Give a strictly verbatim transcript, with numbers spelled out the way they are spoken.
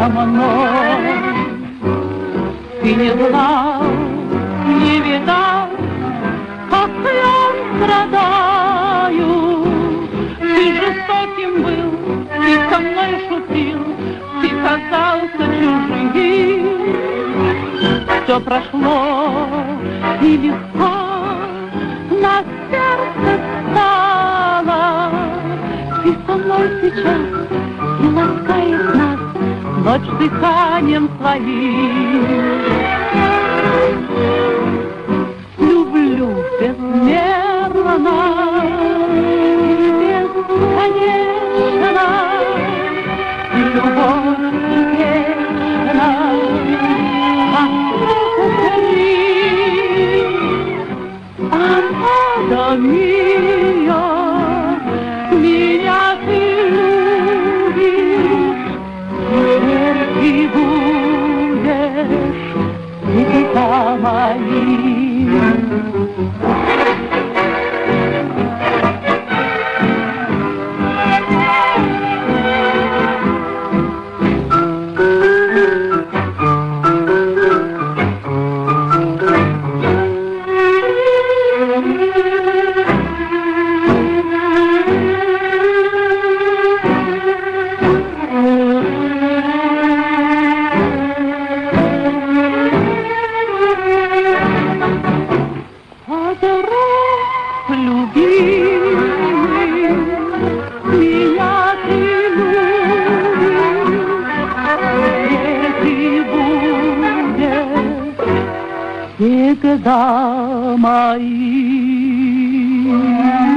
со мной. Ты не знал, не видал, как я страдаю. Ты жестоким был, ты со мной шутил, ты казался чужим. Все прошло и легко на сердце стало. Ты со мной сейчас и ласкаешь нас ночь дыханием своим. Люблю безмерно и бесконечно, и любовь вечна. Амада мия, меня ты любишь, теперь ты будешь всегда моим. Всегда моим.